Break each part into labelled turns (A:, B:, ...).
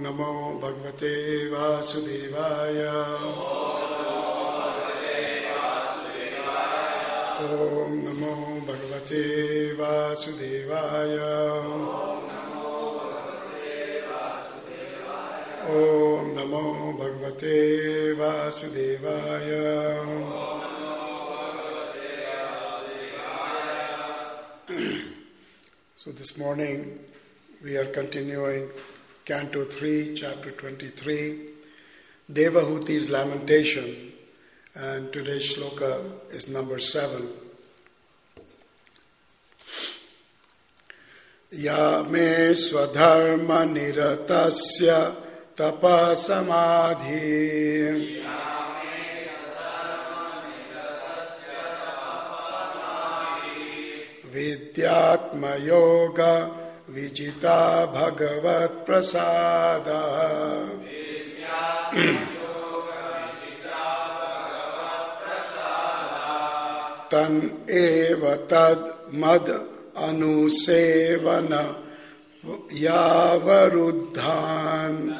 A: Namo Bhagavate Vasudevaya. Om Namo Bhagavate Vasudevaya. Om Namo Bhagavate Vasudevaya. So this morning we are continuing Canto 3, Chapter 23, Devahuti's Lamentation, and today's shloka is number 7. Ya me swadharma niratasya tapa samadhi Vidyatma yoga vijita bhagavat prasada Tan eva tad mad anusevana yavaruddhan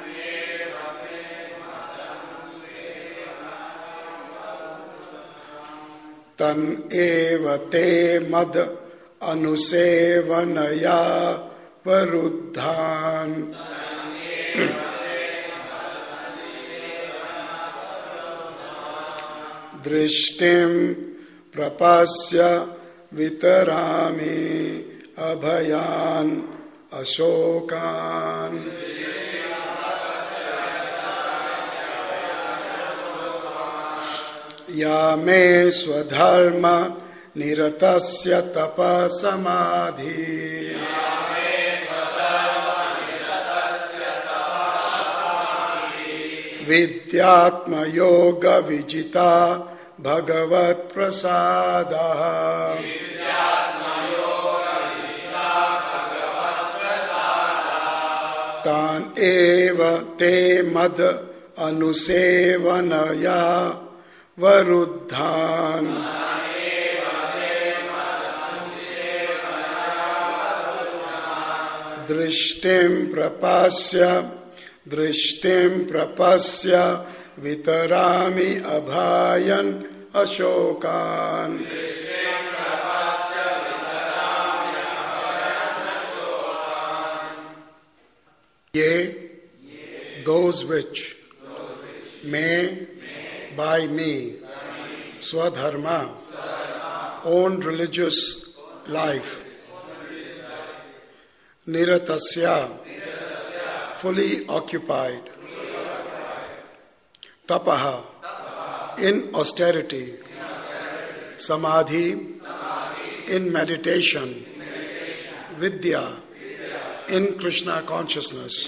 A: Tan eva te mad anusevanaya varuddhan Drishtim prapasya vitarami abhayan ashokan Ya me swadharma niratasya tapa samadhi Vidyatma yoga vijita bhagavat prasada Tan eva te mad anusevanaya varuddhan Drishtim prapasya vitarami abhayan ashokan Ye, those which may by me swadharma own religious life niratasya fully occupied tapaha in austerity samadhi in meditation vidya in Krishna consciousness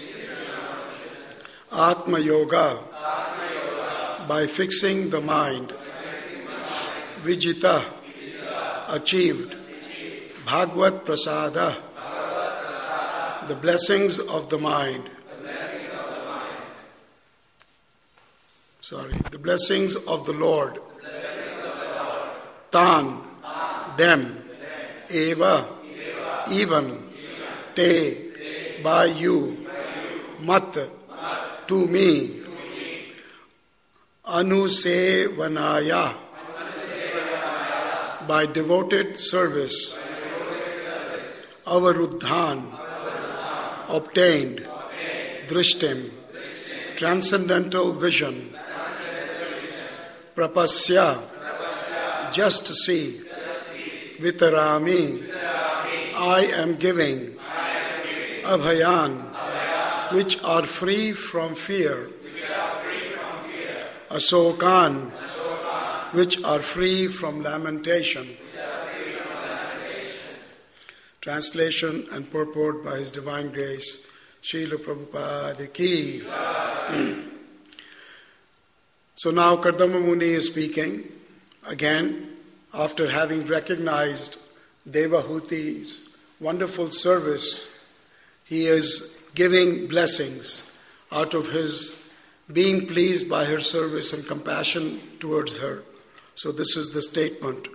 A: atma yoga by fixing the mind vijita achieved bhagavad prasada the blessings of the mind the blessings of the Lord tan them eva even te by you mat to me anusevanaya by devoted service avaruddhan obtained drishtim transcendental vision prapasya just to see vitarami I am giving abhayan which are free from fear asokan which are free from lamentation. Translation and purport by His Divine Grace Srila Prabhupada ki. So now Kardama Muni is speaking again after having recognized Devahuti's wonderful service. He is giving blessings out of his being pleased by her service and compassion towards her. So this is the statement.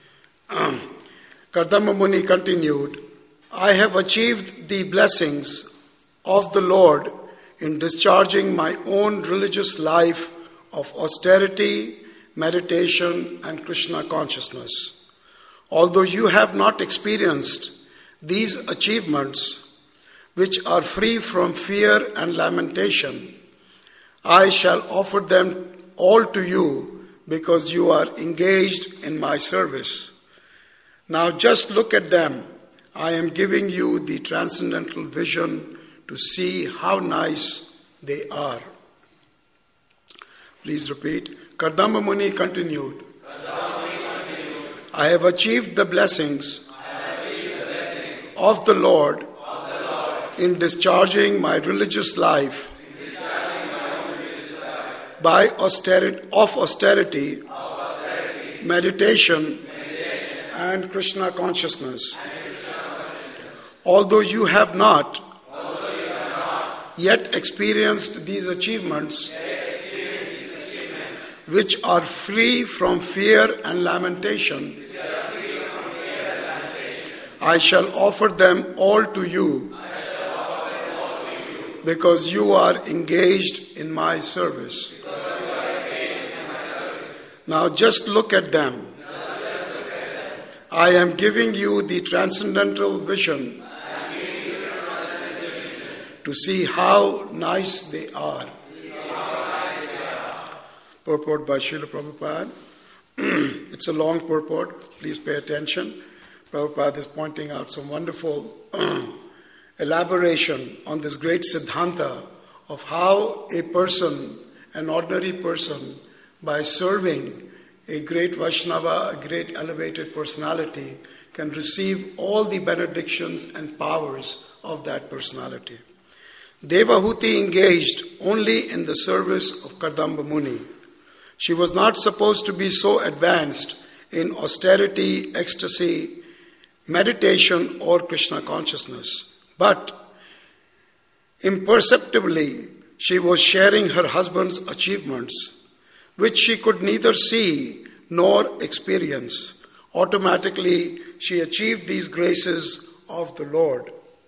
A: Kardama Muni continued, I have achieved the blessings of the Lord in discharging my own religious life of austerity, meditation, and Krishna consciousness. Although you have not experienced these achievements, which are free from fear and lamentation, I shall offer them all to you because you are engaged in my service. Now just look at them. I am giving you the transcendental vision to see how nice they are. Please repeat. Kardama Muni continued. I have achieved the blessings of the Lord in discharging my religious life by austerity, meditation, and Krishna consciousness. Although you have not yet experienced these achievements, which are free from fear and lamentation, I shall offer them all to you because you are engaged in my service. Now just look at them. I am giving you the transcendental vision to see how nice they are. Purport by Srila Prabhupada. It's a long purport. Please pay attention. Prabhupada is pointing out some wonderful elaboration on this great siddhanta of how a person, an ordinary person, by serving a great Vaishnava, a great elevated personality, can receive all the benedictions and powers of that personality. Devahuti engaged only in the service of Kardama Muni. She was not supposed to be so advanced in austerity, ecstasy, meditation, or Krishna consciousness. But imperceptibly, she was sharing her husband's achievements, which she could neither see nor experience. Automatically, she achieved these graces of the Lord.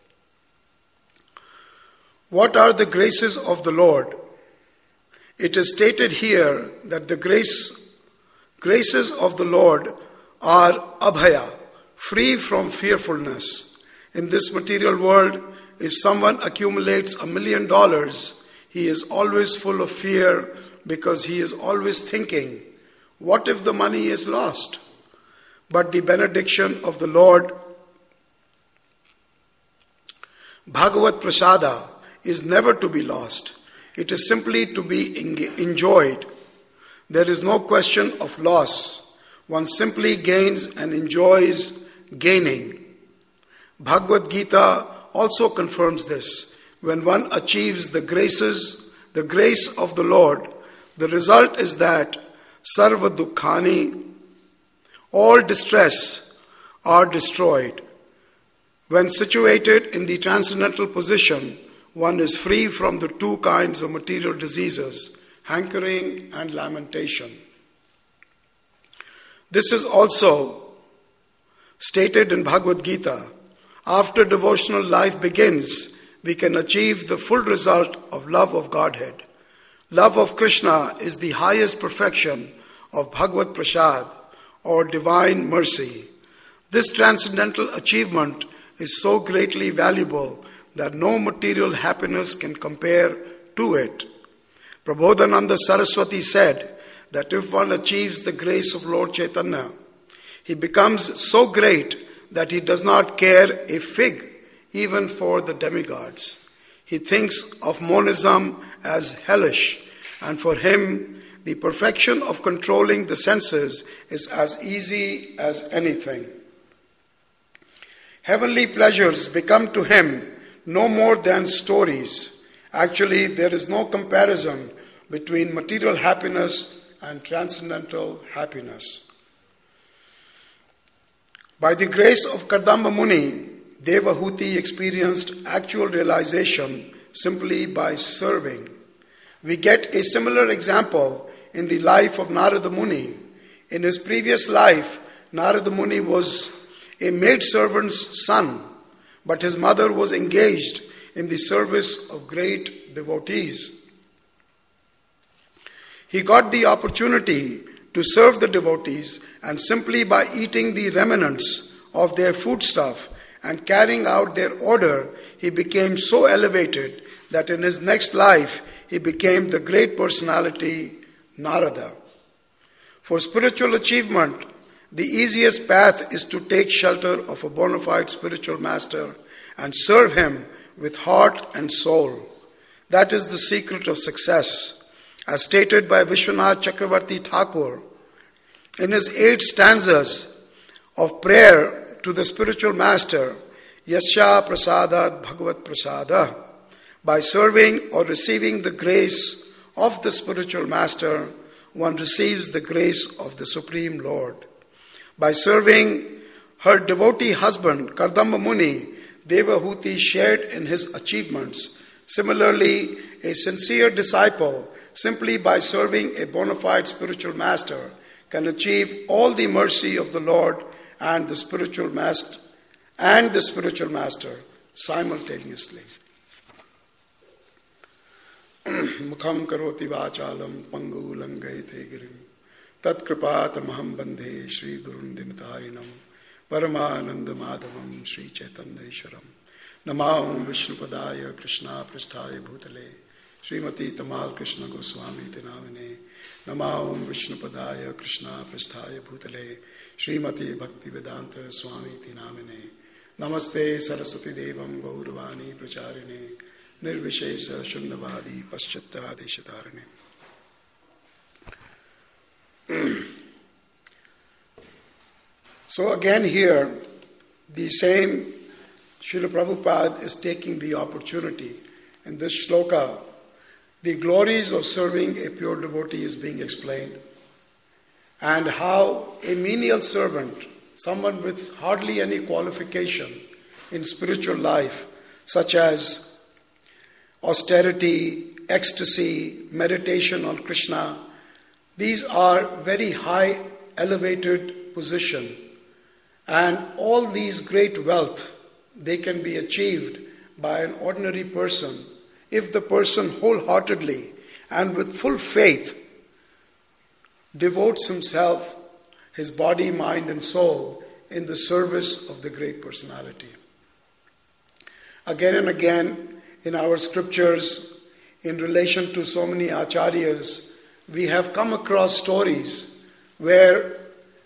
A: What are the graces of the Lord? It is stated here that the graces of the Lord are abhaya, free from fearfulness. In this material world, if someone accumulates $1 million, he is always full of fear because he is always thinking, what if the money is lost? But the benediction of the Lord, Bhagavat Prasada, is never to be lost. It is simply to be enjoyed. There is no question of loss. One simply gains and enjoys gaining. Bhagavad Gita also confirms this. When one achieves the grace of the Lord, the result is that sarva dukkhani, all distress, are destroyed. When situated in the transcendental position, one is free from the two kinds of material diseases, hankering and lamentation. This is also stated in Bhagavad Gita. After devotional life begins, we can achieve the full result of love of Godhead. Love of Krishna is the highest perfection of Bhagavad Prasad, or divine mercy. This transcendental achievement is so greatly valuable that no material happiness can compare to it. Prabodhananda Saraswati said that if one achieves the grace of Lord Chaitanya, he becomes so great that he does not care a fig even for the demigods. He thinks of monism as hellish, and for him the perfection of controlling the senses is as easy as anything. Heavenly pleasures become to him no more than stories. Actually, there is no comparison between material happiness and transcendental happiness. By the grace of Kardama Muni, Devahuti experienced actual realization simply by serving. We get a similar example in the life of Narada Muni. In his previous life, Narada Muni was a maidservant's son, but his mother was engaged in the service of great devotees. He got the opportunity to serve the devotees, and simply by eating the remnants of their foodstuff and carrying out their order, he became so elevated that in his next life he became the great personality Narada. For spiritual achievement, the easiest path is to take shelter of a bona fide spiritual master and serve him with heart and soul. That is the secret of success. As stated by Vishwanath Chakravarti Thakur in his 8 stanzas of prayer to the spiritual master, Yasya Prasadat Bhagavat Prasada, by serving or receiving the grace of the spiritual master, one receives the grace of the Supreme Lord. By serving her devotee husband, Kardama Muni, Devahuti shared in his achievements. Similarly, a sincere disciple, simply by serving a bona fide spiritual master, can achieve all the mercy of the Lord and the spiritual master simultaneously. Mukham karoti vachalam pangulam gaite girim tat kripatamaham bandhe Shri Gurun Dimitarinam Paramananda Madhavam Shri Chaitanya Ishwaram Namam Vishnupadaya Krishna Prasthaya Bhutale Srimati Tamal Krishna Goswami Tinamine Namam Vishnupadaya Krishna Prasthaya Bhutale Srimati Bhakti Vedanta Swami Tinamine Namaste Saraswati Devam Gauravani Pracharine Nirvishesa Shunnavadi Paschatta Deshatarane. So again here, the same Srila Prabhupada is taking the opportunity. In this shloka, the glories of serving a pure devotee is being explained, and how a menial servant, someone with hardly any qualification in spiritual life, such as austerity, ecstasy, meditation on Krishna, these are very high elevated position, and all these great wealth, they can be achieved by an ordinary person if the person wholeheartedly and with full faith devotes himself, his body, mind and soul in the service of the great personality. Again and again in our scriptures, in relation to so many acharyas, we have come across stories where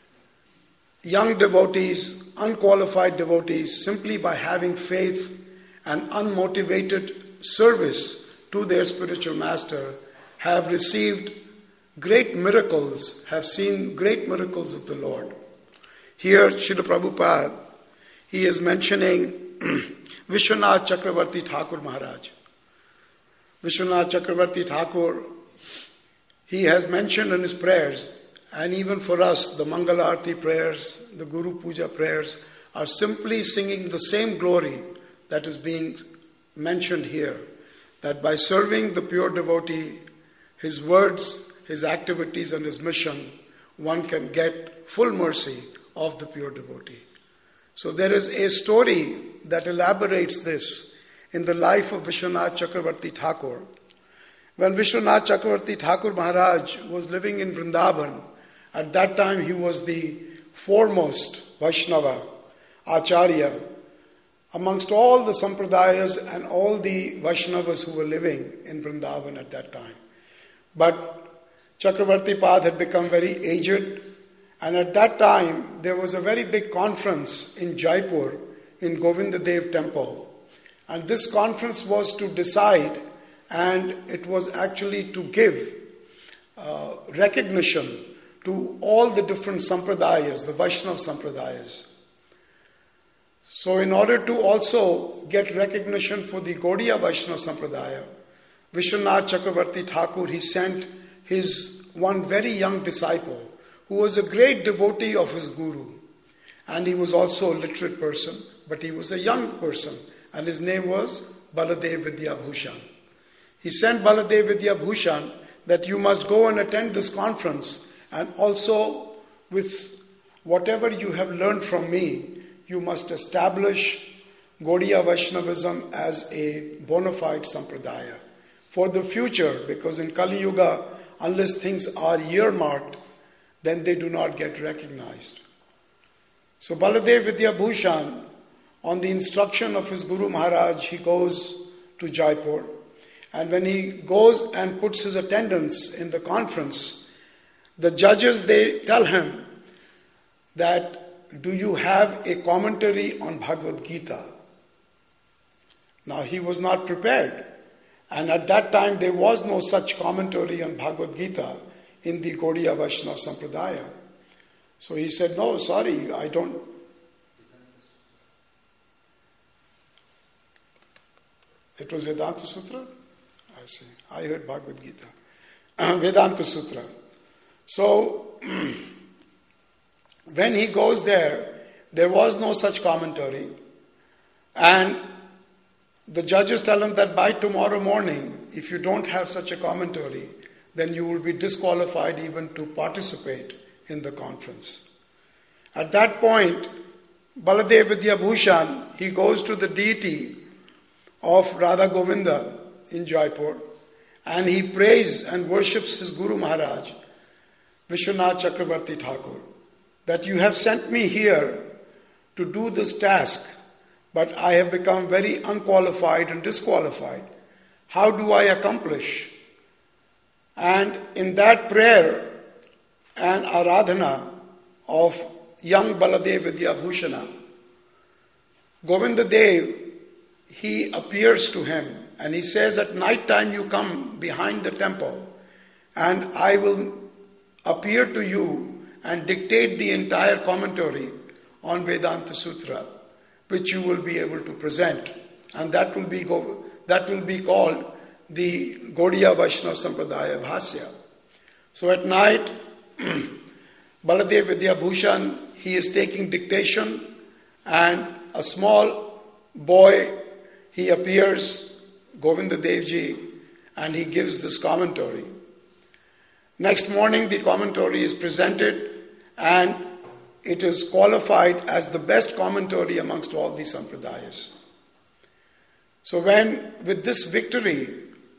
A: young devotees, unqualified devotees, simply by having faith and unmotivated service to their spiritual master, have received great miracles, have seen great miracles of the Lord. Here, Srila Prabhupada, he is mentioning Vishwanath Chakravarti Thakur Maharaj. Vishwanath Chakravarti Thakur, he has mentioned in his prayers, and even for us, the Mangala Arati prayers, the Guru Puja prayers, are simply singing the same glory that is being mentioned here. That by serving the pure devotee, his words, his activities and his mission, one can get full mercy of the pure devotee. So there is a story that elaborates this in the life of Vishwanath Chakravarti Thakur. When Vishwanath Chakravarti Thakur Maharaj was living in Vrindavan, at that time he was the foremost Vaishnava, Acharya, amongst all the Sampradayas and all the Vaishnavas who were living in Vrindavan at that time. But Chakravarti Pad had become very aged, and at that time there was a very big conference in Jaipur in Govindadev temple. And this conference was to decide, and it was actually to give recognition to all the different Sampradayas, the Vaishnava Sampradayas. So in order to also get recognition for the Gaudiya Vaishnava Sampradaya, Vishwanath Chakravarti Thakur, he sent his one very young disciple who was a great devotee of his guru. And he was also a literate person, but he was a young person, and his name was Baladev Vidyabhushan. He sent Baladev Vidyabhushan that you must go and attend this conference, and also with whatever you have learned from me, you must establish Gaudiya Vaishnavism as a bona fide sampradaya for the future, because in Kali Yuga, unless things are earmarked, then they do not get recognized. So Baladev Vidyabhushan, on the instruction of his Guru Maharaj, he goes to Jaipur. And when he goes and puts his attendance in the conference, the judges, they tell him that, do you have a commentary on Bhagavad Gita? Now he was not prepared. And at that time there was no such commentary on Bhagavad Gita in the Gaudiya Vaishnava Sampradaya. So he said, no, sorry, I don't. It was Vedanta Sutra? I see. I heard Bhagavad Gita. Vedanta Sutra. So, when he goes there, there was no such commentary. And the judges tell him that by tomorrow morning, if you don't have such a commentary, then you will be disqualified even to participate in the conference. At that point, Baladev Vidyabhushan, he goes to the deity of Radha Govinda in Jaipur, and he prays and worships his Guru Maharaj, Vishwanath Chakravarti Thakur, that you have sent me here to do this task, but I have become very unqualified and disqualified. How do I accomplish? And in that prayer and aradhana of young Baladev Vidyabhushana, Govinda Dev, he appears to him and he says, at night time you come behind the temple and I will appear to you and dictate the entire commentary on Vedanta Sutra, which you will be able to present. And that will be called the Gaudiya Vaishnava Sampradaya Bhasya. So at night, Baladev Vidyabhushan, he is taking dictation, and a small boy, he appears, Govinda Devji, and he gives this commentary. Next morning, the commentary is presented, and it is qualified as the best commentary amongst all the sampradayas. So when, with this victory,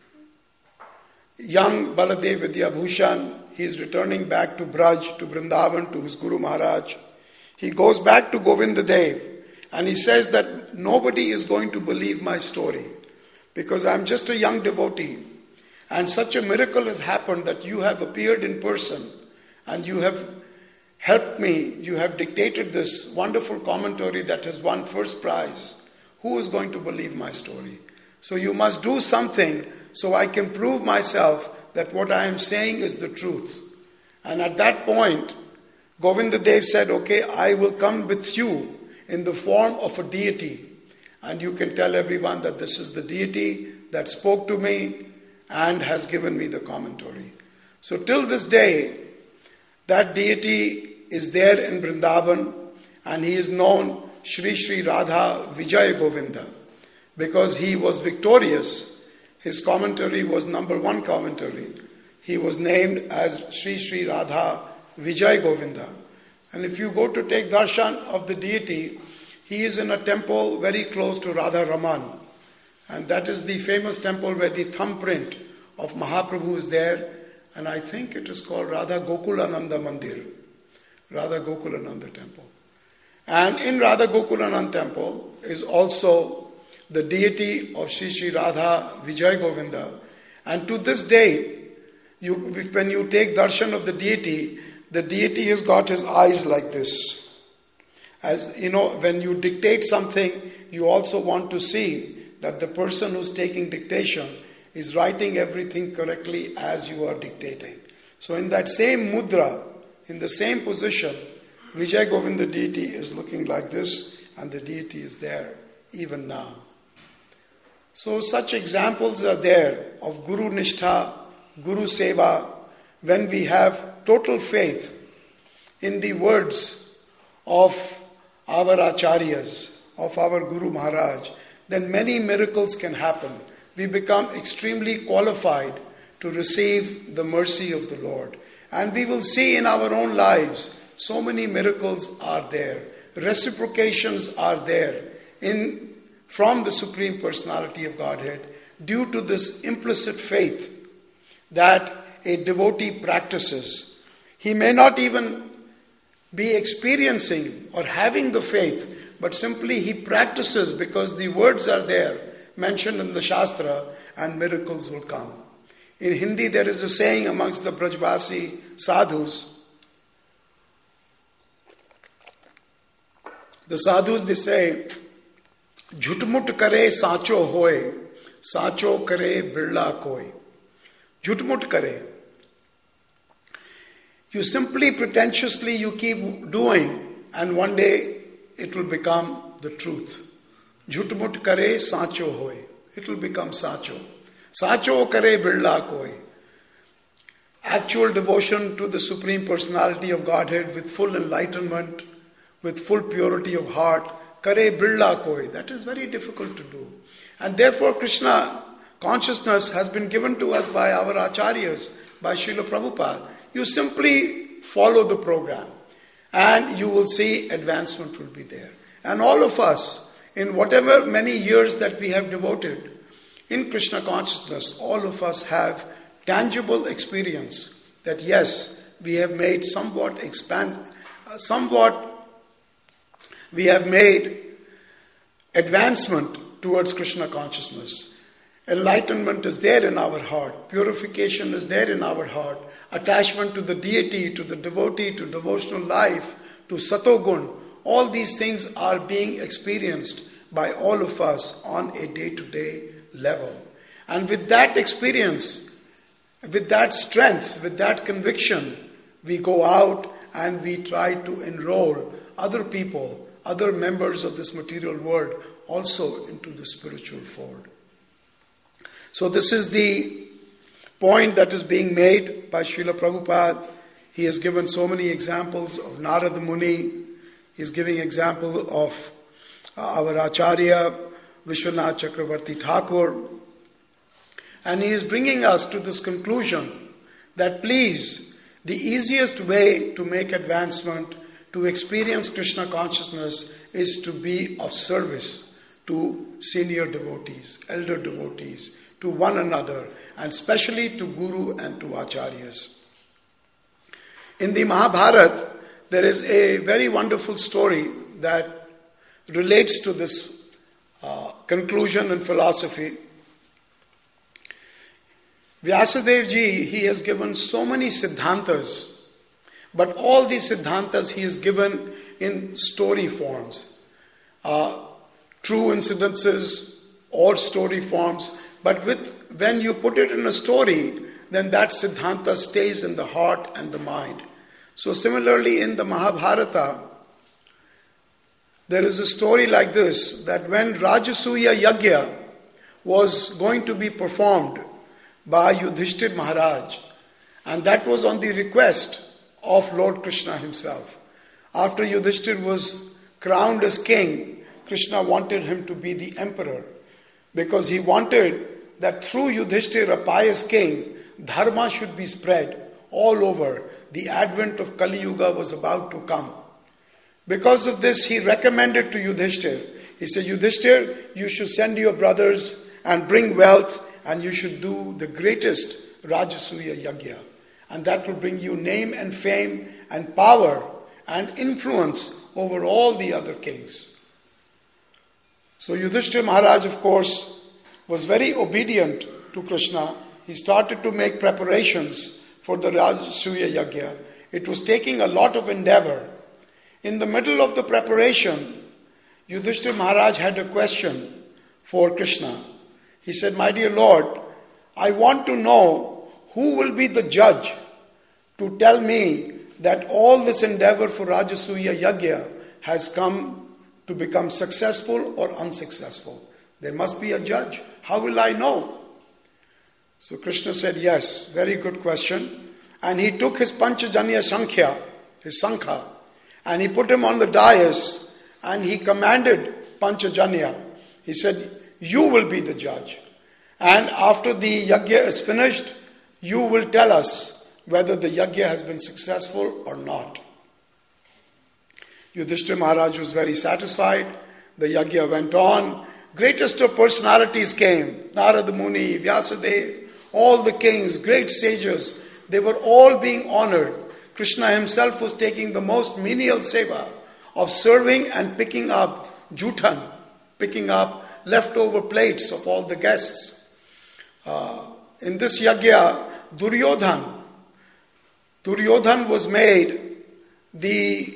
A: young Baladev Vidyabhushan, he is returning back to Braj, to Vrindavan, to his Guru Maharaj. He goes back to Govinda Dev and he says that nobody is going to believe my story because I'm just a young devotee and such a miracle has happened that you have appeared in person and you have helped me, you have dictated this wonderful commentary that has won first prize. Who is going to believe my story? So you must do something so I can prove myself that what I am saying is the truth. And at that point, Govinda Dev said, okay, I will come with you in the form of a deity. And you can tell everyone that this is the deity that spoke to me and has given me the commentary. So till this day, that deity is there in Vrindavan and he is known Shri Shri Radha Vijay Govinda because he was victorious. His commentary was number 1 commentary. He was named as Shri Shri Radha Vijay Govinda. And if you go to take darshan of the deity, he is in a temple very close to Radha Raman. And that is the famous temple where the thumbprint of Mahaprabhu is there. And I think it is called Radha Gokulananda Mandir. Radha Gokulananda Temple. And in Radha Gokulananda Temple is also the deity of Shri Shri Radha Vijay Govinda. And to this day, when you take darshan of the deity has got his eyes like this. As you know, when you dictate something, you also want to see that the person who's taking dictation is writing everything correctly as you are dictating. So in that same mudra, in the same position, Vijay Govinda deity is looking like this, and the deity is there even now. So such examples are there of Guru Nishtha, Guru Seva, when we have total faith in the words of our Acharyas, of our Guru Maharaj, then many miracles can happen. We become extremely qualified to receive the mercy of the Lord. And we will see in our own lives, so many miracles are there. Reciprocations are there. In from the Supreme Personality of Godhead due to this implicit faith that a devotee practices. He may not even be experiencing or having the faith, but simply he practices because the words are there, mentioned in the Shastra, and miracles will come. In Hindi, there is a saying amongst the Brajvasi sadhus. The sadhus, they say, Jhutmut kare sacho hoye, sacho kare birla koi. Jhutmut kare. You simply, pretentiously, you keep doing, and one day it will become the truth. Jhutmut kare sacho hoye. It will become sacho. Sacho kare birla koi. Actual devotion to the Supreme Personality of Godhead with full enlightenment, with full purity of heart, kare birla koi. That is very difficult to do. And therefore Krishna consciousness has been given to us by our acharyas, by Srila Prabhupada. You simply follow the program and you will see advancement will be there. And all of us, in whatever many years that we have devoted in Krishna consciousness, all of us have tangible experience that yes, we have made we have made advancement towards Krishna consciousness. Enlightenment is there in our heart. Purification is there in our heart. Attachment to the deity, to the devotee, to devotional life, to Satogun. All these things are being experienced by all of us on a day-to-day level. And with that experience, with that strength, with that conviction, we go out and we try to enroll other people, other members of this material world also into the spiritual fold. So this is the point that is being made by Srila Prabhupada. He has given so many examples of Narada Muni. He is giving example of our Acharya, Vishwanath Chakravarti Thakur. And he is bringing us to this conclusion that please, the easiest way to make advancement, to experience Krishna consciousness is to be of service to senior devotees, elder devotees, to one another, and especially to Guru and to Acharyas. In the Mahabharata, there is a very wonderful story that relates to this conclusion and philosophy. Vyasadeva ji, he has given so many siddhantas, but all these siddhantas he has given in story forms. True incidences or story forms, but when you put it in a story, then that siddhanta stays in the heart and the mind. So similarly in the Mahabharata, there is a story like this, that when Rajasuya Yagya was going to be performed by Yudhishthir Maharaj, and that was on the request of Lord Krishna himself. After Yudhishthir was crowned as king, Krishna wanted him to be the emperor, because he wanted that through Yudhishthir, a pious king, dharma should be spread all over. The advent of Kali Yuga was about to come. Because of this, he recommended to Yudhishthir. He said, Yudhishthir, you should send your brothers and bring wealth, and you should do the greatest Rajasuya Yagya. And that will bring you name and fame and power and influence over all the other kings. So Yudhishthir Maharaj, of course, was very obedient to Krishna. He started to make preparations for the Rajasuya Yagya. It was taking a lot of endeavor. In the middle of the preparation, Yudhishthir Maharaj had a question for Krishna. He said, my dear Lord, I want to know who will be the judge to tell me that all this endeavor for Rajasuya Yagya has come to become successful or unsuccessful. There must be a judge. How will I know? So Krishna said, yes, very good question. And he took his Panchajanya Sankhya, his Sankha, and he put him on the dais and he commanded Panchajanya. He said, you will be the judge. And after the Yagya is finished, you will tell us whether the Yagya has been successful or not. Yudhishthira Maharaj was very satisfied. The Yagya went on. greatest of personalities came. Narada Muni, Vyasadeva, all the kings, great sages, they were all being honored. Krishna himself was taking the most menial seva of serving and picking up jutan, picking up leftover plates of all the guests. In this yagya, Duryodhan was made the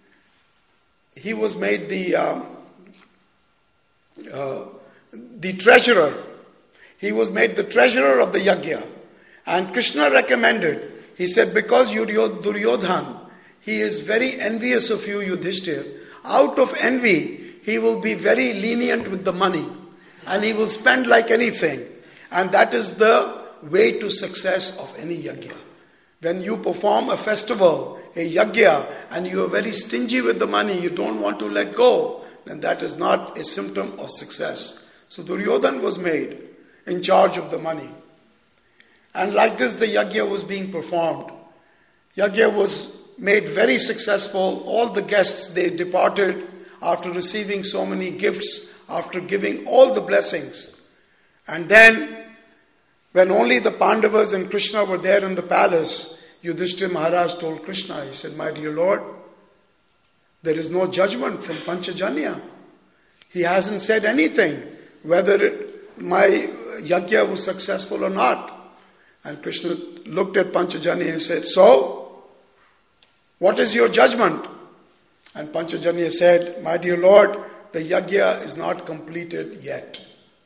A: treasurer. He was made the treasurer of the yagya. And Krishna recommended, he said, because Duryodhan, he is very envious of you, Yudhishthir. Out of envy, he will be very lenient with the money. And he will spend like anything. And that is the way to success of any yagya. When you perform a festival, a yagya, and you are very stingy with the money, you don't want to let go, then that is not a symptom of success. So Duryodhan was made in charge of the money. And like this, the yagya was being performed. Yagya was made very successful. All the guests, they departed after receiving so many gifts, after giving all the blessings. And then, when only the Pandavas and Krishna were there in the palace, Yudhishthira Maharaj told Krishna, he said, my dear Lord, there is no judgment from Panchajanya. He hasn't said anything, whether my yagya was successful or not. And Krishna looked at Panchajanya and said, so, what is your judgment? And Panchajanya said, my dear Lord, the yagya is not completed yet.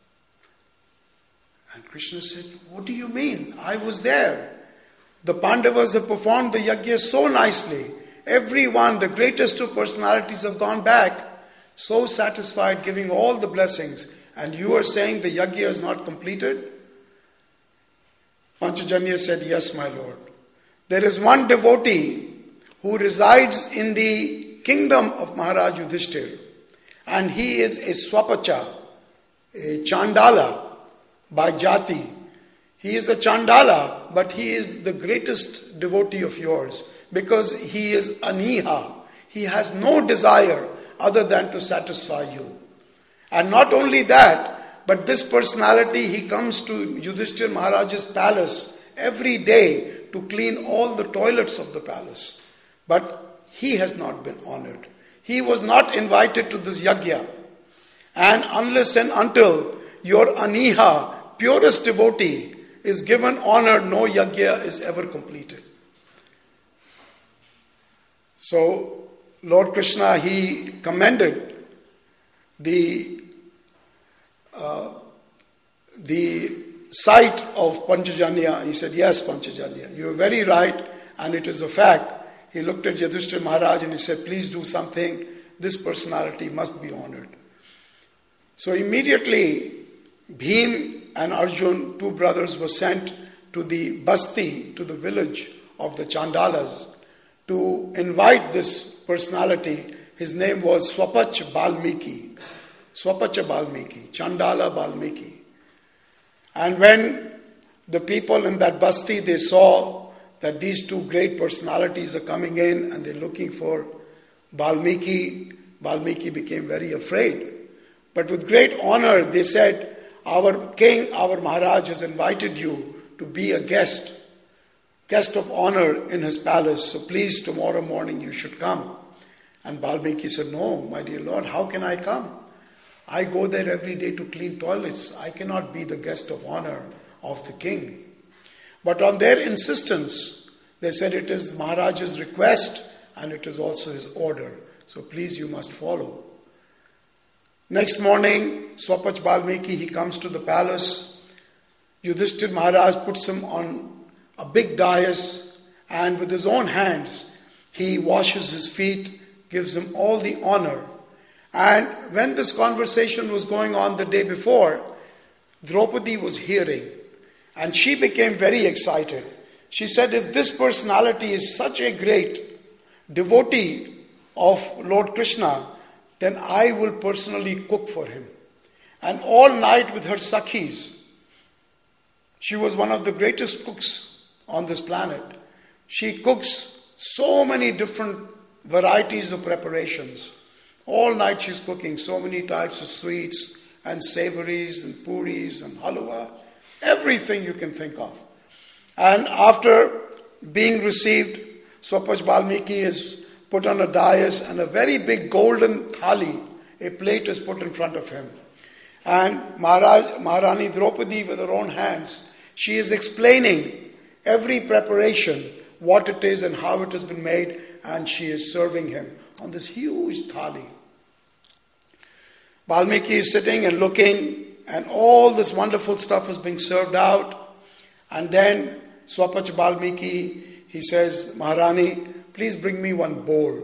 A: And Krishna said, what do you mean? I was there. The Pandavas have performed the yagya so nicely. Everyone, the greatest of personalities, have gone back, so satisfied, giving all the blessings. And you are saying the yagya is not completed? Panchajanya said, yes, my Lord. There is one devotee who resides in the kingdom of Maharaj Yudhishthira. And he is a swapacha, a chandala by jati. He is a chandala, but he is the greatest devotee of yours because he is aniha. He has no desire other than to satisfy you. And not only that, but this personality, he comes to Yudhishthira Maharaj's palace every day to clean all the toilets of the palace. But he has not been honored. He was not invited to this yagya. And unless and until your aniha, purest devotee, is given honor, no yagya is ever completed. So, Lord Krishna, he commended the sight of Panchajanya. He said, yes, Panchajanya, you are very right, and it is a fact. He looked at Yudhishthira Maharaj and he said, please do something. This personality must be honored. So immediately, Bhim and Arjun, two brothers, were sent to the Basti, to the village of the Chandalas, to invite this personality. His name was Swapach Balmiki. Swapacha Balmiki, Chandala Balmiki. And when the people in that Basti, they saw that these two great personalities are coming in and they're looking for Balmiki, Balmiki became very afraid. But with great honor, they said, our king, our Maharaj has invited you to be a guest of honor in his palace. So please, tomorrow morning you should come. And Balmiki said, no, my dear Lord, how can I come? I go there every day to clean toilets. I cannot be the guest of honor of the king. But on their insistence, they said it is Maharaj's request and it is also his order. So please, you must follow. Next morning, Swapach Balmiki, he comes to the palace. Yudhishthira Maharaj puts him on a big dais and with his own hands, he washes his feet, gives him all the honor. And when this conversation was going on the day before, Draupadi was hearing and she became very excited. She said, if this personality is such a great devotee of Lord Krishna, then I will personally cook for him. And all night with her sakhis, she was one of the greatest cooks on this planet. She cooks so many different varieties of preparations. All night she's cooking so many types of sweets and savories and puris and halwa, everything you can think of. And after being received, Swapach Valmiki is put on a dais and a very big golden thali, a plate is put in front of him. And Maharani Draupadi, with her own hands, she is explaining every preparation, what it is and how it has been made, and she is serving him on this huge thali. Valmiki is sitting and looking, and all this wonderful stuff is being served out. And then Swapach Valmiki, he says, Maharani, please bring me one bowl.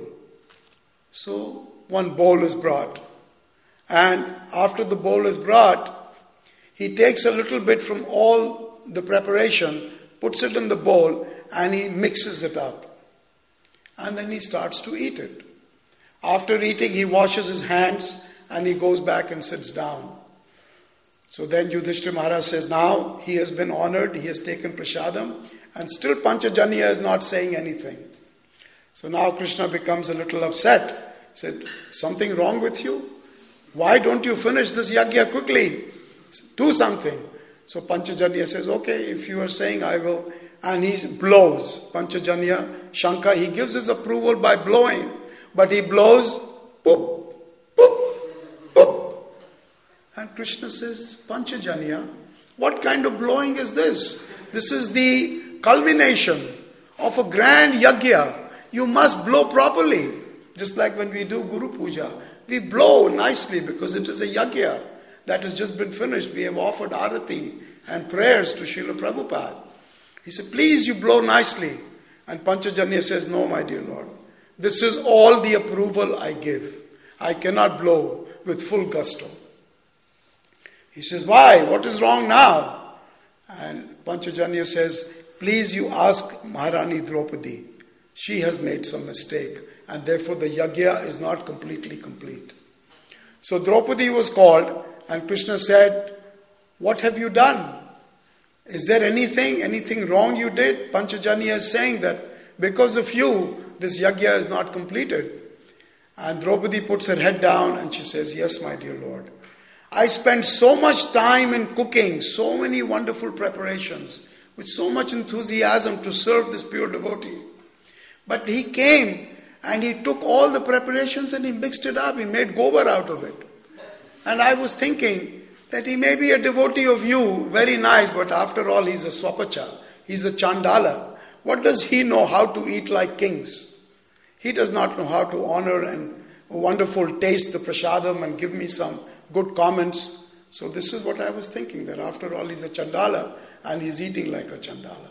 A: So one bowl is brought. And after the bowl is brought, he takes a little bit from all the preparation, puts it in the bowl, and he mixes it up. And then he starts to eat it. After eating, he washes his hands and he goes back and sits down. So then Yudhishthira Maharaj says, now he has been honored, he has taken prasadam, and still Panchajanya is not saying anything. So now Krishna becomes a little upset. He said, something wrong with you? Why don't you finish this yagya quickly? Do something. So Panchajanya says, okay, if you are saying, I will. And he blows. Panchajanya, Shankha, he gives his approval by blowing. But he blows, boop, boop, boop. And Krishna says, Panchajanya, what kind of blowing is this? This is the culmination of a grand yagya. You must blow properly. Just like when we do Guru Puja, we blow nicely because it is a yagya that has just been finished. We have offered arati and prayers to Srila Prabhupada. He said, please you blow nicely. And Panchajanya says, no, my dear Lord. This is all the approval I give. I cannot blow with full gusto. He says, why? What is wrong now? And Panchajanya says, please you ask Maharani Draupadi. She has made some mistake and therefore the yagya is not completely complete. So Draupadi was called and Krishna said, what have you done? Is there anything wrong you did? Panchajanya is saying that because of you, this yagya is not completed. And Draupadi puts her head down and she says, yes, my dear Lord. I spent so much time in cooking, so many wonderful preparations, with so much enthusiasm to serve this pure devotee. But he came and he took all the preparations and he mixed it up. He made gobar out of it. And I was thinking that he may be a devotee of you, very nice, but after all he's a swapacha, he's a chandala. What does he know how to eat like kings? He does not know how to honor and wonderful taste the prasadam and give me some good comments. So this is what I was thinking, that after all he's a chandala and he's eating like a chandala.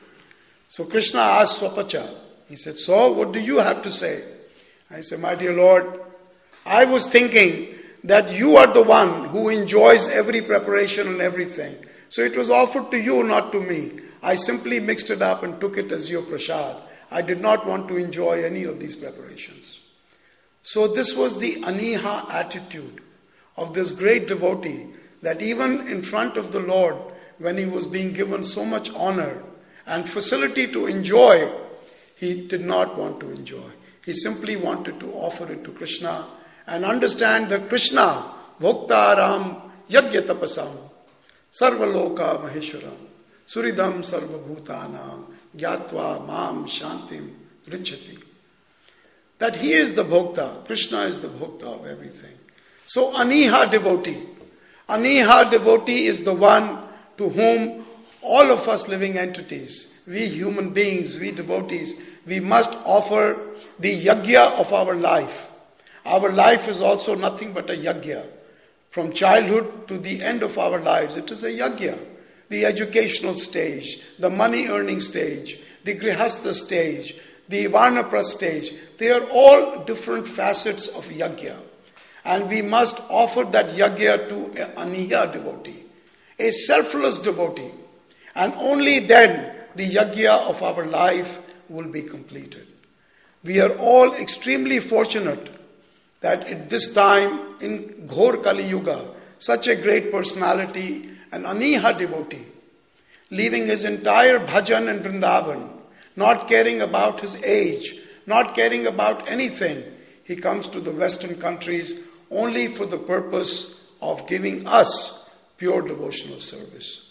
A: So Krishna asked Swapacha, he said, so what do you have to say? I said, my dear Lord, I was thinking that you are the one who enjoys every preparation and everything. So it was offered to you, not to me. I simply mixed it up and took it as your prasad. I did not want to enjoy any of these preparations. So this was the aniha attitude of this great devotee, that even in front of the Lord, when he was being given so much honor and facility to enjoy, he did not want to enjoy. He simply wanted to offer it to Krishna and understand that Krishna, Bhoktaram Yagya Tapasam, Sarvaloka Maheshwaram, Suridam Sarvabhutanam, Gyatva Mam Shantim Richati. That he is the Bhokta, Krishna is the Bhokta of everything. So Aniha devotee. Aniha devotee is the one to whom all of us living entities, we human beings, we devotees, we must offer the yagya of our life. Our life is also nothing but a yagya. From childhood to the end of our lives, it is a yagya. The educational stage, the money earning stage, the grihastha stage, the varnapras stage, they are all different facets of yagya. And we must offer that yagya to an aniha devotee, a selfless devotee. And only then the yagya of our life will be completed. We are all extremely fortunate that at this time in Ghor Kali Yuga, such a great personality, an aniha devotee, leaving his entire bhajan in Vrindavan, not caring about his age, not caring about anything, he comes to the Western countries only for the purpose of giving us pure devotional service.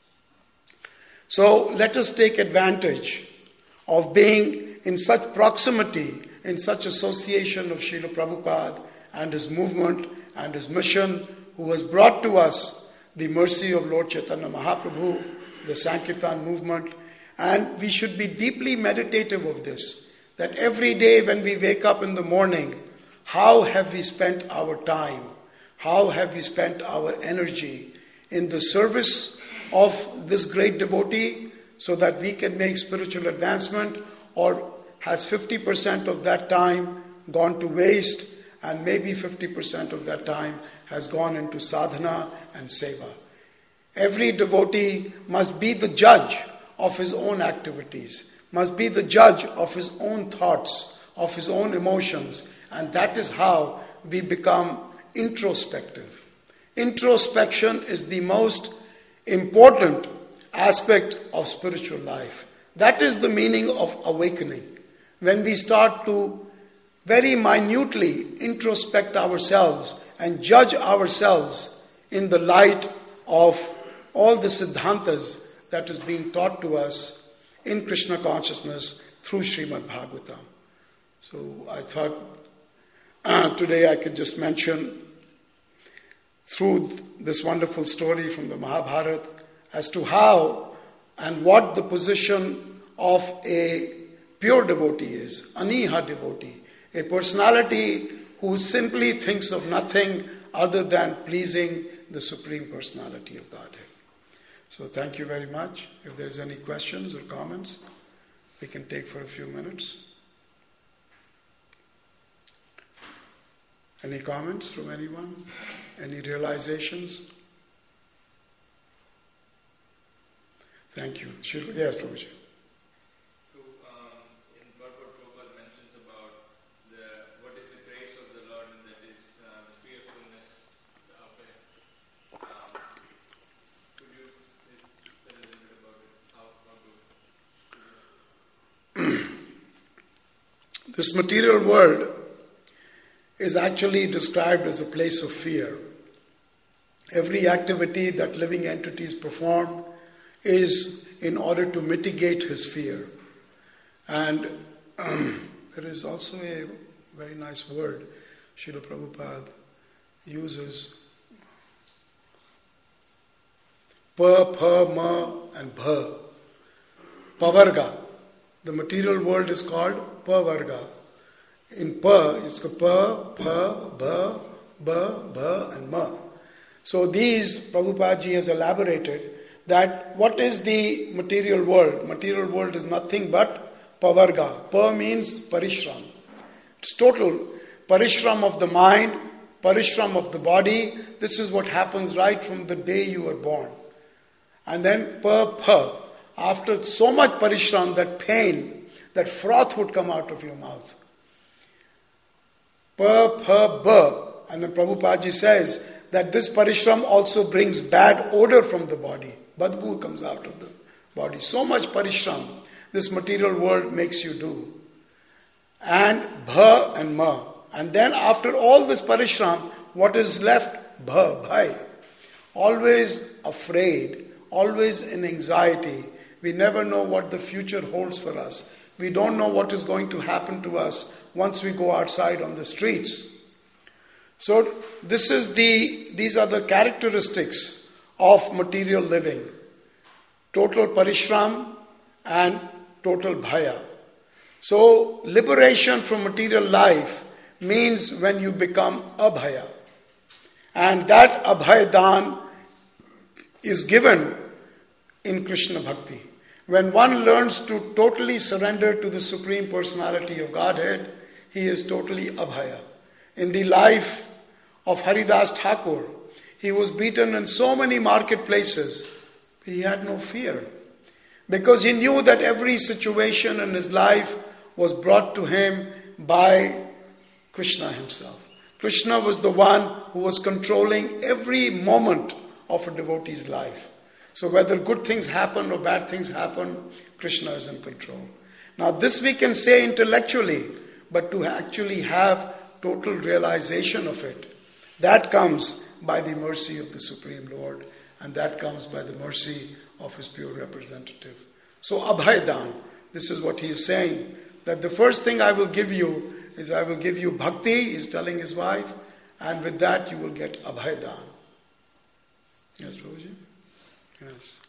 A: So let us take advantage of being in such proximity, in such association of Srila Prabhupada and his movement and his mission, who has brought to us the mercy of Lord Chaitanya Mahaprabhu, the Sankirtan movement. And we should be deeply meditative of this, that every day when we wake up in the morning, how have we spent our time? How have we spent our energy in the service of this great devotee so that we can make spiritual advancement? Or has 50% of that time gone to waste, and maybe 50% of that time has gone into sadhana and seva? Every devotee must be the judge of his own activities, must be the judge of his own thoughts, of his own emotions, and that is how we become introspective. Introspection is the most important aspect of spiritual life. That is the meaning of awakening. When we start to very minutely introspect ourselves and judge ourselves in the light of all the siddhantas that is being taught to us in Krishna consciousness through Srimad Bhagavatam. So I thought today I could just mention through this wonderful story from the Mahabharata as to how and what the position of a pure devotee is, aniha devotee, a personality who simply thinks of nothing other than pleasing the Supreme Personality of Godhead. So thank you very much. If there's any questions or comments, we can take for a few minutes. Any comments from anyone? Any realizations? Thank you. Yes, Prabhuji.
B: In Purport, Prabhupada mentions about what is the grace of the Lord, and that is the fearfulness of it. Could you tell a little bit about it? How to...
A: This material world is actually described as a place of fear. Every activity that living entities perform is in order to mitigate his fear. And there is also a very nice word Srila Prabhupada uses. Pa, pa, ma, and bha. Pavarga. The material world is called pavarga. In pa, it's pa, pa, ba, ba, and ma. So these, Prabhupada ji has elaborated that what is the material world? Material world is nothing but pavarga. Pa means parishram. It's total parishram of the mind, parishram of the body. This is what happens right from the day you were born. And then pa, after so much parishram, that pain, that froth would come out of your mouth. Ba. And then Prabhupada ji says that this parishram also brings bad odor from the body. Badbu comes out of the body. So much parishram this material world makes you do. And bha and ma. And then after all this parishram, what is left? Bhai. Always afraid, always in anxiety. We never know what the future holds for us. We don't know what is going to happen to us once we go outside on the streets. So these are the characteristics of material living. Total parishram and total bhaya. So liberation from material life means when you become abhaya. And that abhayadan is given in Krishna Bhakti. When one learns to totally surrender to the Supreme Personality of Godhead, he is totally abhaya. In the life of Haridas Thakur, he was beaten in so many marketplaces, but he had no fear. Because he knew that every situation in his life was brought to him by Krishna himself. Krishna was the one who was controlling every moment of a devotee's life. So whether good things happen or bad things happen, Krishna is in control. Now this we can say intellectually, but to actually have total realization of it, that comes by the mercy of the Supreme Lord, and that comes by the mercy of his pure representative. So Abhaydan, this is what he is saying, that the first thing I will give you is I will give you bhakti, he is telling his wife, and with that you will get Abhaydan. Yes, Prabhuji? Yes.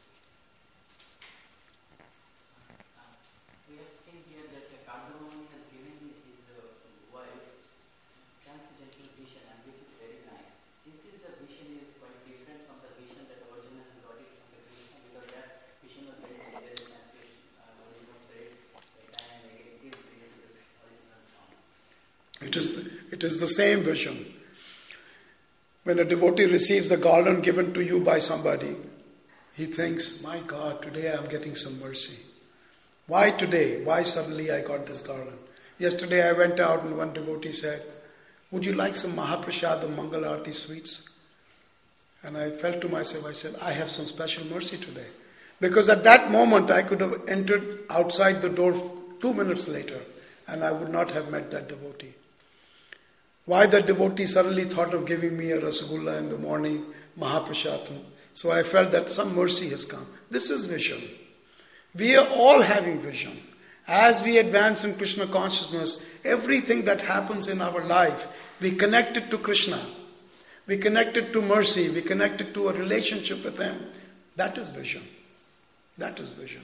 C: We have seen here that Kandamani has given his wife transcendental vision, and which is very nice. The vision is quite different from the vision that Arjuna has got it from the Krishna, because that vision was very dangerous and Krishna original spirit and it gives to this original form.
A: It is the same vision. When a devotee receives a garland given to you by somebody, he thinks, my God, today I am getting some mercy. Why today? Why suddenly I got this garland? Yesterday I went out and one devotee said, would you like some Mahaprasad Mangal Arati sweets? And I felt to myself, I said, I have some special mercy today. Because at that moment I could have entered outside the door 2 minutes later and I would not have met that devotee. Why that devotee suddenly thought of giving me a Rasgulla in the morning, Mahaprasad? So I felt that some mercy has come. This is vision. We are all having vision. As we advance in Krishna consciousness, everything that happens in our life, we connect it to Krishna. We connect it to mercy. We connect it to a relationship with Him. That is vision. That is vision.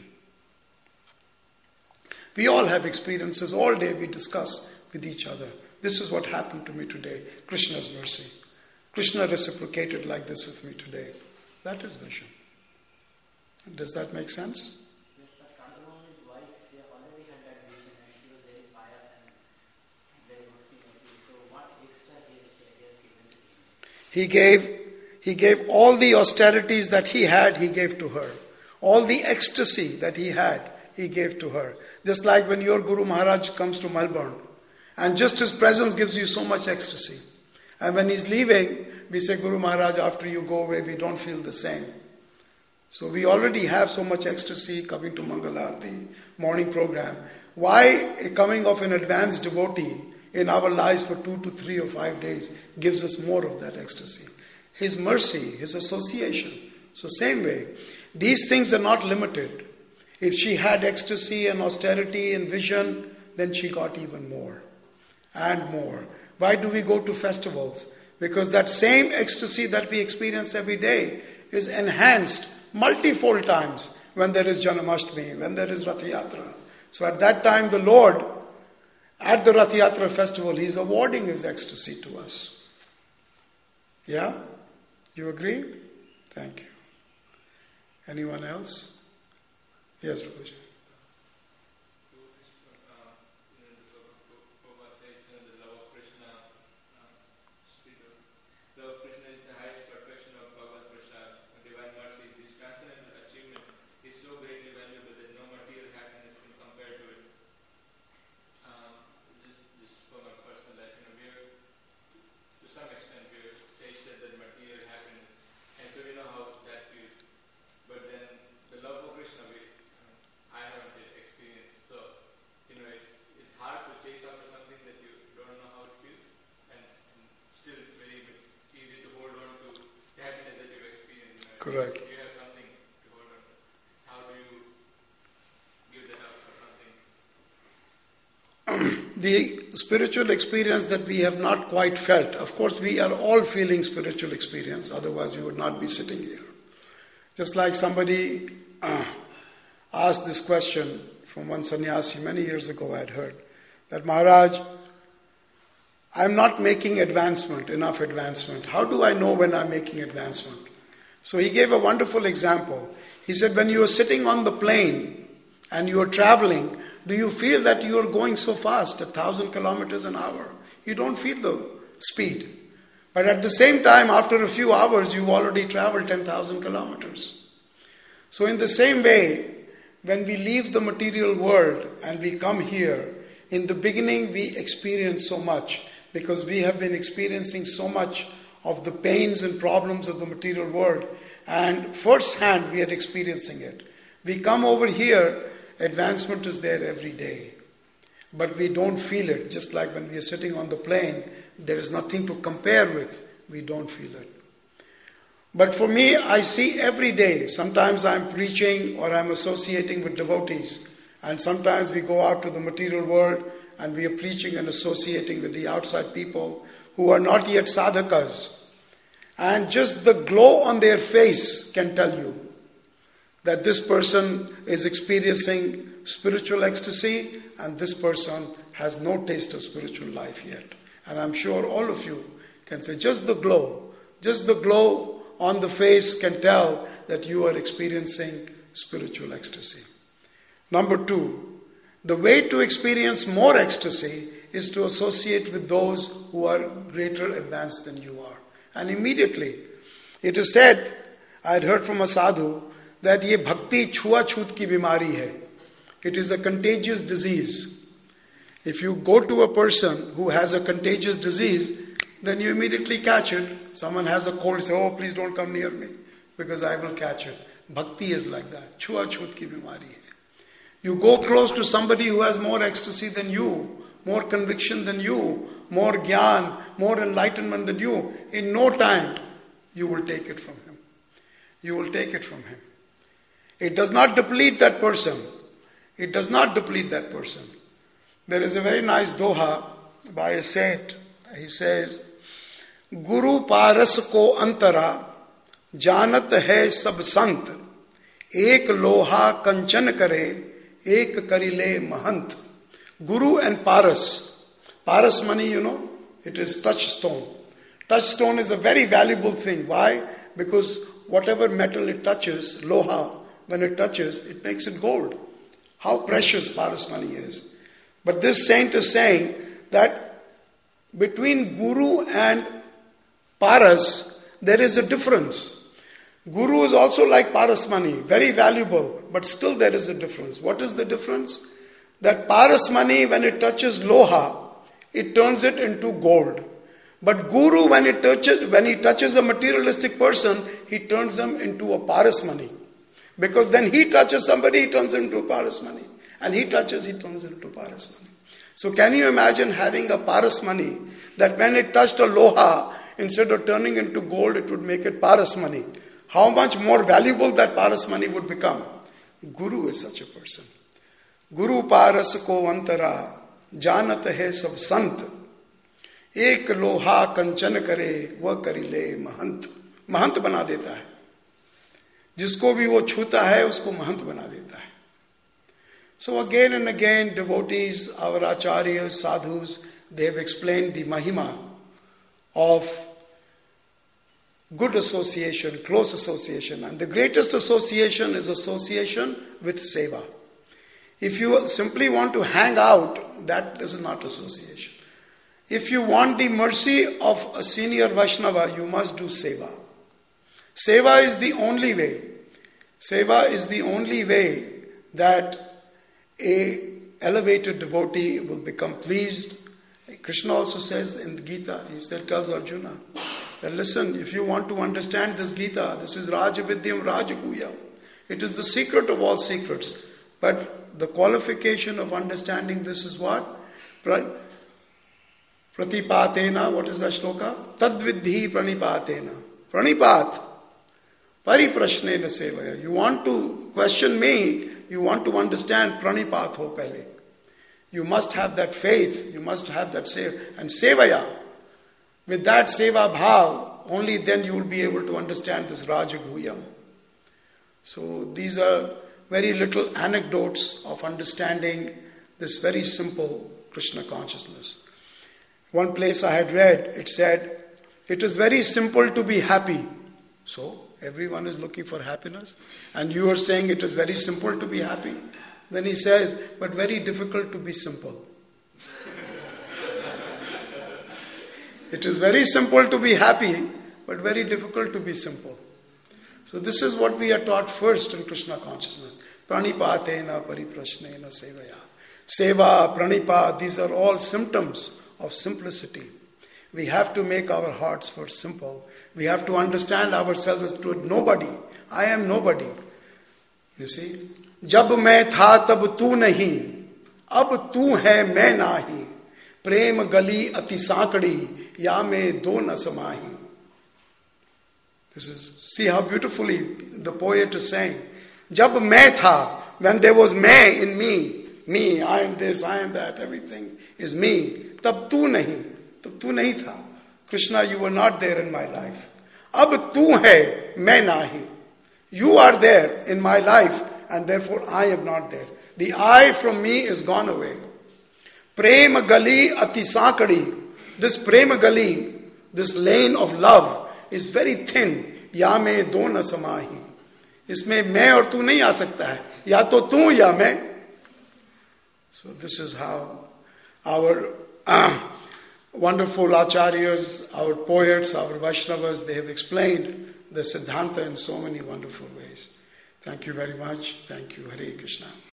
A: We all have experiences. All day we discuss with each other. This is what happened to me today. Krishna's mercy. Krishna reciprocated like this with me today. That is vision. Does that make sense?
C: Yes, but Kandamani's wife, she already had that vision and she was very pious and very good. So what extra he has given to him?
A: He gave all the austerities that he had, he gave to her. All the ecstasy that he had, he gave to her. Just like when your Guru Maharaj comes to Melbourne, and just his presence gives you so much ecstasy. And when he's leaving, we say, Guru Maharaj, after you go away, we don't feel the same. So we already have so much ecstasy coming to Mangalarti, morning program. Why a coming of an advanced devotee in our lives for 2 to 3 or 5 days gives us more of that ecstasy? His mercy, his association. So same way, these things are not limited. If she had ecstasy and austerity and vision, then she got even more. And more. Why do we go to festivals? Because that same ecstasy that we experience every day is enhanced multifold times when there is Janmashtami, when there is Rath Yatra. So at that time the Lord, at the Rath Yatra festival, He is awarding His ecstasy to us. Yeah? You agree? Thank you. Anyone else? Yes, Prabhuji. Correct.
B: You have something to hold on to. How do you give that up for something?
A: The spiritual experience that we have not quite felt. Of course, we are all feeling spiritual experience. Otherwise, we would not be sitting here. Just like somebody asked this question from one sannyasi many years ago, I had heard that, Maharaj, I'm not making enough advancement. How do I know when I'm making advancement? So he gave a wonderful example. He said, when you are sitting on the plane and you are traveling, do you feel that you are going so fast, 1,000 kilometers an hour? You don't feel the speed. But at the same time, after a few hours, you've already traveled 10,000 kilometers. So in the same way, when we leave the material world and we come here, in the beginning we experience so much because we have been experiencing so much of the pains and problems of the material world, and firsthand we are experiencing it. We come over here, advancement is there every day, but we don't feel it. Just like when we are sitting on the plane, there is nothing to compare with. We don't feel it. But for me, I see every day, sometimes I'm preaching or I'm associating with devotees, and sometimes we go out to the material world and we are preaching and associating with the outside people who are not yet sadhakas. And just the glow on their face can tell you that this person is experiencing spiritual ecstasy and this person has no taste of spiritual life yet. And I'm sure all of you can say just the glow on the face can tell that you are experiencing spiritual ecstasy. Number 2, the way to experience more ecstasy is to associate with those who are greater advanced than you are. And immediately, it is said, I had heard from a sadhu, that ye bhakti chhuachut ki bimari hai. It is a contagious disease. If you go to a person who has a contagious disease, then you immediately catch it. Someone has a cold, say, oh, please don't come near me, because I will catch it. Bhakti is like that. Chhuachut ki bimari hai. You go close to somebody who has more ecstasy than you, more conviction than you, more gyan, more enlightenment than you. In no time, you will take it from him. You will take it from him. It does not deplete that person. It does not deplete that person. There is a very nice doha by a saint. He says, Guru paras ko antara, janat hai sab sant, ek loha kanchan kare, ek karile mahant. Guru and paras. Paras money, it is touchstone. Touchstone is a very valuable thing. Why? Because whatever metal it touches, loha, when it touches, it makes it gold. How precious paras money is. But this saint is saying that between guru and paras, there is a difference. Guru is also like paras money, very valuable, but still there is a difference. What is the difference? That paras money, when it touches loha, it turns it into gold. But guru, when he touches a materialistic person, he turns them into a paras money. Because then he touches somebody, he turns him into a paras money. And he touches, he turns into paras money. So can you imagine having a paras money, that when it touched a loha, instead of turning into gold, it would make it paras money. How much more valuable that paras money would become? Guru is such a person. Guru paras ko antara, janat hai sab sant, ek loha kanchan kare, wa karile mahant. Mahant bana deta hai. जिसको भी वो छूता है उसको महंत बना देता है. So again and again, devotees, our acharyas, sadhus, they have explained the mahima of good association, close association. And the greatest association is association with seva. If you simply want to hang out, that is not association. If you want the mercy of a senior Vaishnava, you must do seva. Seva is the only way. Seva is the only way that a elevated devotee will become pleased. Krishna also says in the Gita, tells Arjuna, that listen, if you want to understand this Gita, this is Rajavidyam Rajaguhyam. It is the secret of all secrets. But the qualification of understanding this is what? Pratipatena, what is that shloka? Tadvidhi pranipatena. Pranipat. Pariprashnena sevaya. You want to question me, you want to understand pranipat ho pehle. You must have that faith, you must have that seva. And sevaya, with that seva bhav, only then you will be able to understand this Rajaguhyam. So these are very little anecdotes of understanding this very simple Krishna consciousness. One place I had read, it said, it is very simple to be happy. So, everyone is looking for happiness. And you are saying it is very simple to be happy. Then he says, but very difficult to be simple. It is very simple to be happy, but very difficult to be simple. So this is what we are taught first in Krishna consciousness. Pranipatena pariprashnena sevaya. Seva, pranipat, these are all symptoms of simplicity. We have to make our hearts first simple. We have to understand ourselves as to nobody. I am nobody. You see? Jab main tha tab tu nahi. Ab tu hai main nahi. Prem gali ati saakadi. Ya mein do na samahi. See how beautifully the poet is saying. Jab main tha, when there was main in me, I am this, I am that, everything is me. Tab tu nahi tha. Krishna, you were not there in my life. Ab tu hai, main nahi. You are there in my life, and therefore I am not there. The I from me is gone away. Prema gali ati sakadi. This prema gali, this lane of love, is very thin. Ya mein do na samahi. Isme main aur tu nahi aa sakta hai. Ya to tu ya main. So this is how our wonderful acharyas, our poets, our Vaishnavas, they have explained the Siddhanta in so many wonderful ways. Thank you very much. Thank you. Hare Krishna.